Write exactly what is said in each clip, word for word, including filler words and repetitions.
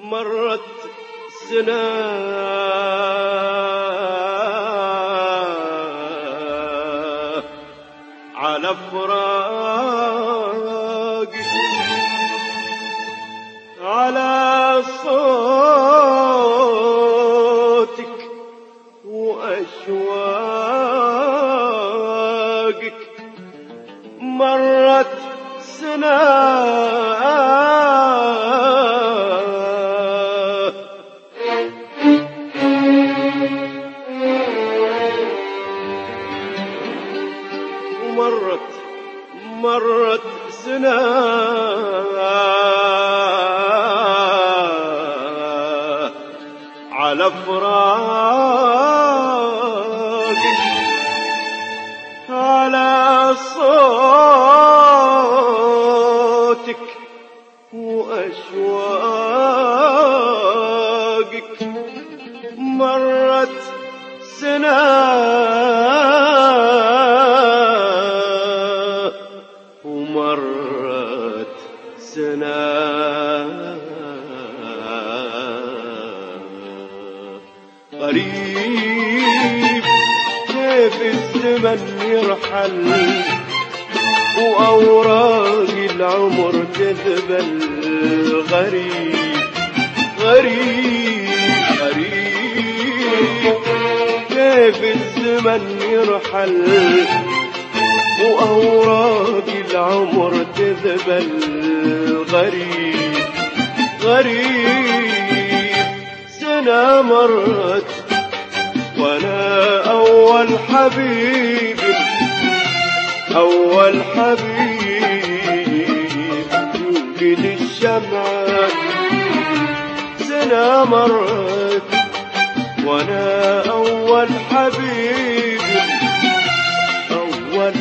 مرت سنة على فراقك، على صوتك وأشواقك. مرت سنة ومرت مرت سنة على فراقك، على صوتك وأشواقك. مرت سنة ومرت سنة غريب كيف الزمن يرحل وأوراق العمر تذبل. غريب غريب غريب كيف الزمن يرحل وأوراق العمر تذبل. غريب غريب سنة مرت وانا اول حبيب، اول حبيب يوقد الشمعة. سنة مرت وانا اول حبيب، اول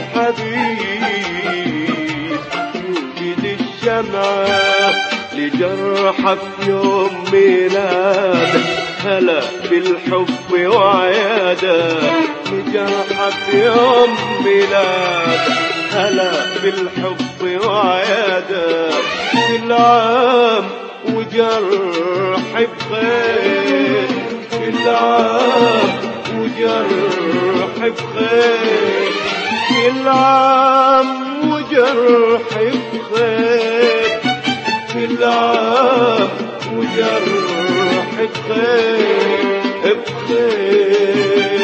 حبيب يوقد الشمعة. لجرحه في يوم ميلاده هلا بالحب وعياده. لجرحه في يوم ميلاده هلا بالحب وعياده. كل عام وجرح بخير، كل عام وجرح بخير، كل عام وجرح بخير، كل عام وجرح بخير بخير.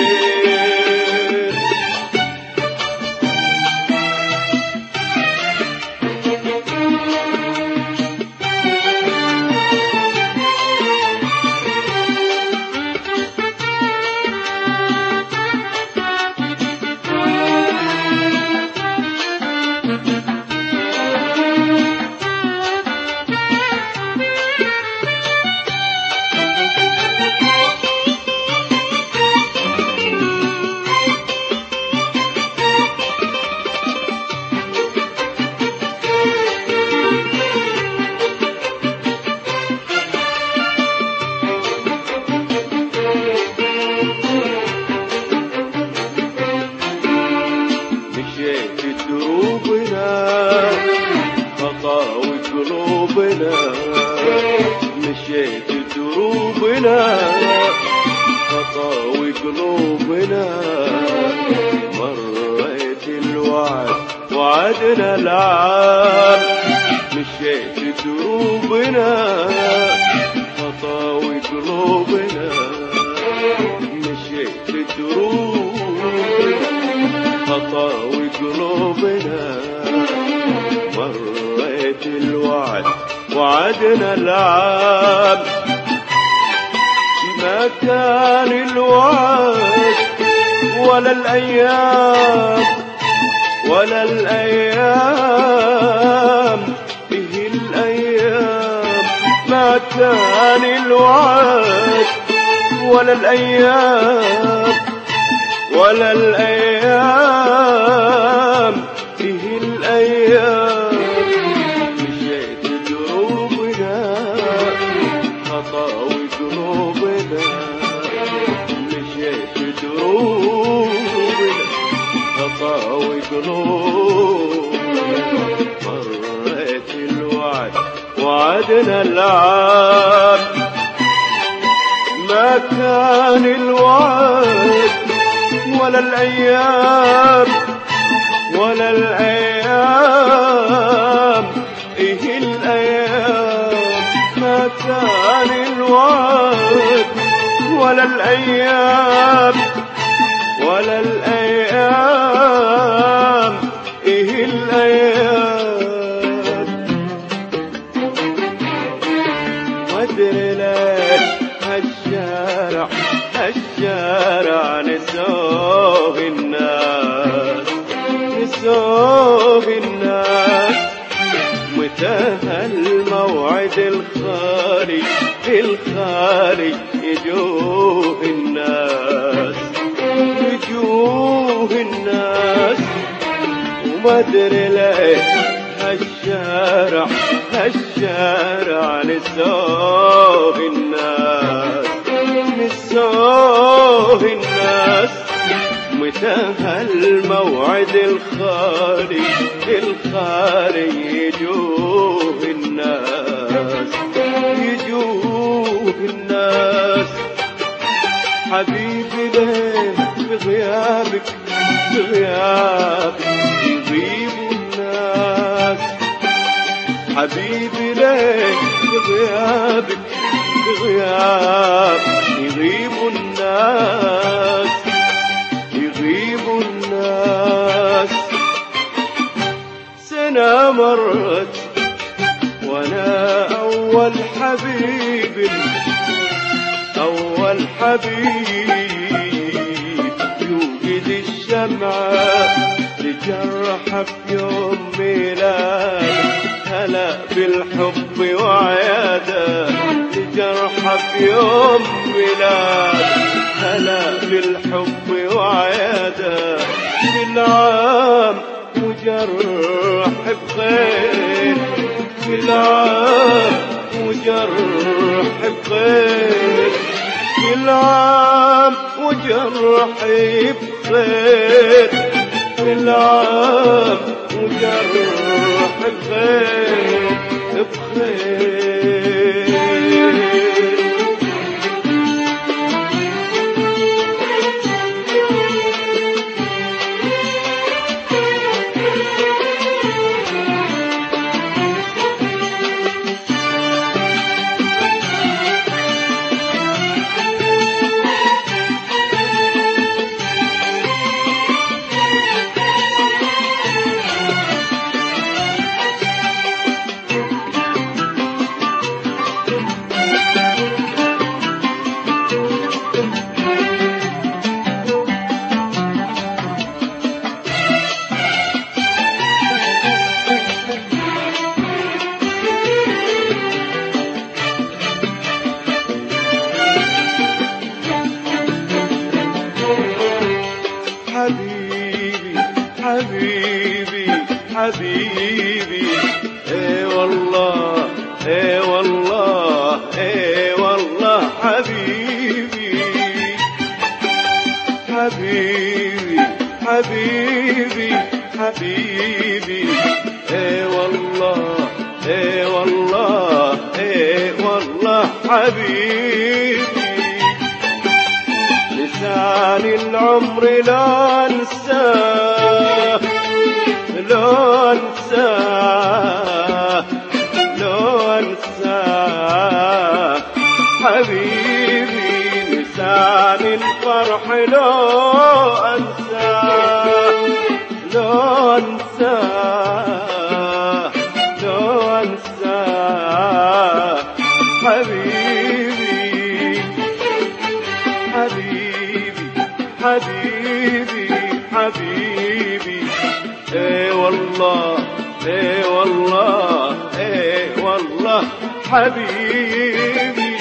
مشيت دروبنا خطاوي قلوبنا. مريت الوعد وعدنا العام. مشيت دروبنا خطاوي قلوبنا. مشيت دروبنا خطاوي قلوبنا. مريت الوعد وعدنا العام. ما كان الوعد ولا الأيام ولا الأيام به الأيام. ما كان الوعد ولا الأيام ولا الأيام به الأيام. خطاوي قلوبنا. مشيت دروبنا خطاوي قلوبنا. مريت الوعد موعدنا العام ما كان الوعد ولا الأيام ولا الأيام إيه الأيام ما كان الوعد ولا الأيام ولا الأيام إيه الأيام وادري ليه هالشارع هالشارع نسوه الناس نسوه الناس متى الموعد الخالي الخالي يجوه الناس يجوه الناس وما ادري ليه هالشارع هالشارع نسوه الناس نسوه الناس متى الموعد الخالي الخالي يجوه الناس يجوه الناس حبيبي ليه بغيابك بغيابك يغيبوا الناس حبيبي ليه بغيابك بغيابك يغيبوا الناس يغيبوا الناس سنة مرت وانا اول حبيب أول حبيب يوقد الشمعة لجرحه في يوم ميلاد هلا بالحب وعياده لجرحه في يوم ميلاد هلا بالحب وعياده كل عام وجرح بخير كل عام وجرح بخير كل عام وجرح بخير كل عام وجرح بخير بخير حبيبي حبيبي حبيبي اي والله اي والله اي والله حبيبي حبيبي حبيبي حبيبي اي والله اي والله اي والله حبيبي لسان العمر لا انساه لا انساه لا انساه حبيبي لسان الفرح لا انساه لا انساه لا انساه حبيبي حبيبي حبيبي حبيبي اي والله اي والله اي والله حبيبي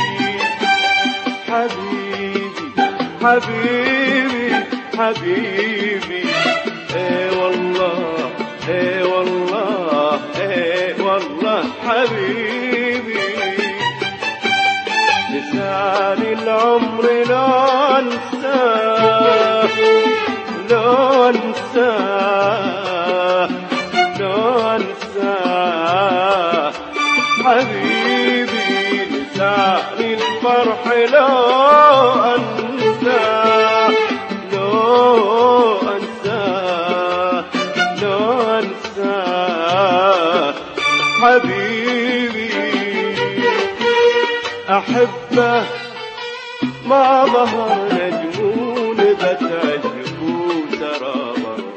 حبيبي حبيبي حبيبي اي والله اي والله اي والله حبيبي لسان العمر لا انساه لا انساه لا انساه حبيبي جاني الفرح لو أنساه لو أنساه لو أنساه حبيبي أحبه ما ظهر نجمون بتعجبوا ترى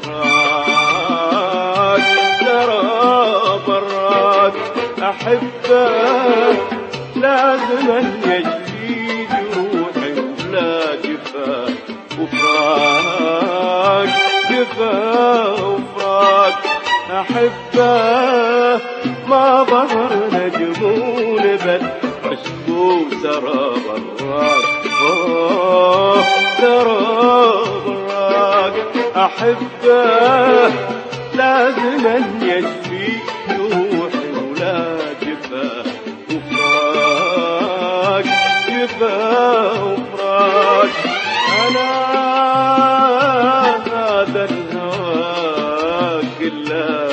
براد ترى براد أحبه لازم أن يجفي جروحي ولا جفا وفراق جفا وفراق أحبه ما ظهر نجمون بتعجبوا ترى براد أوه ترى براق أحبه لازم أن يشفي جروحي ولا جفا وفراق جفا وفراق أنا هذا الهوى كله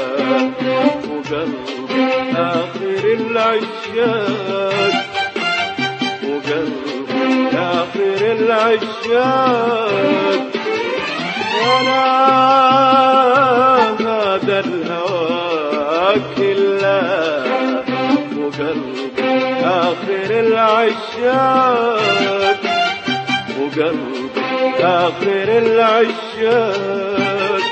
وقلبي آخر العشاق وقلبي آخر العشاق أنا هذا الهوى كله وقلبي آخر العشاق وقلبي آخر العشاق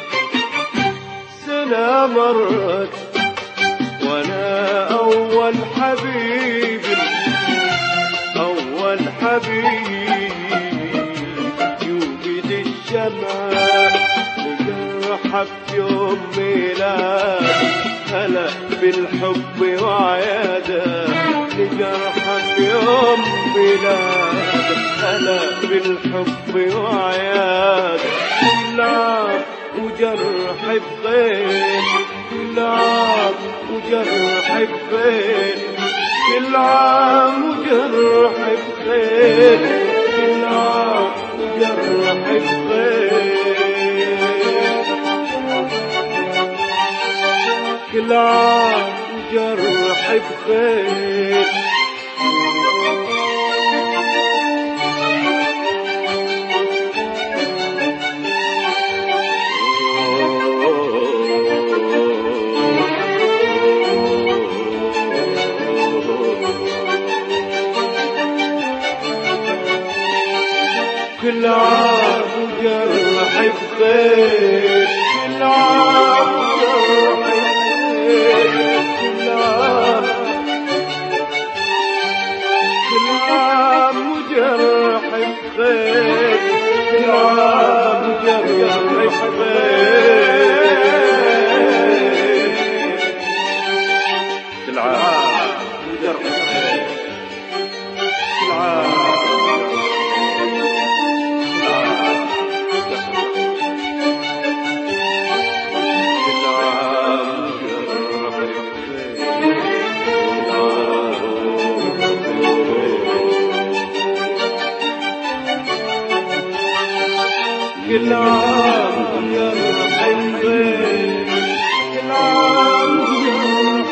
سنة مرت وأنا أول حبيب أول حبيب يوجد الشمعة لجرحك يوم ميلاد هلا بالحب وعيادة لجرحك يوم ميلاد هلا بالحب وعيادة لعب وجرح بغير لعب وجرح بغير كل عام وجرح بخير كل عام وجرح بخير كل عام وجرح بخير كل عام وجرح بخير كل عام وجرح بخير كل عام وجرح بخير كل عام وجرح بخير كل عام وجرح بخير كل عام كل عام وجرح بخير كل عام وجرح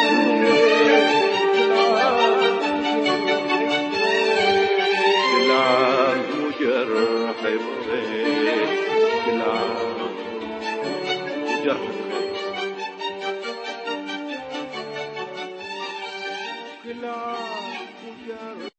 بخير كل عام وجرح بخير كل عام وجرح بخير كل عام وجرح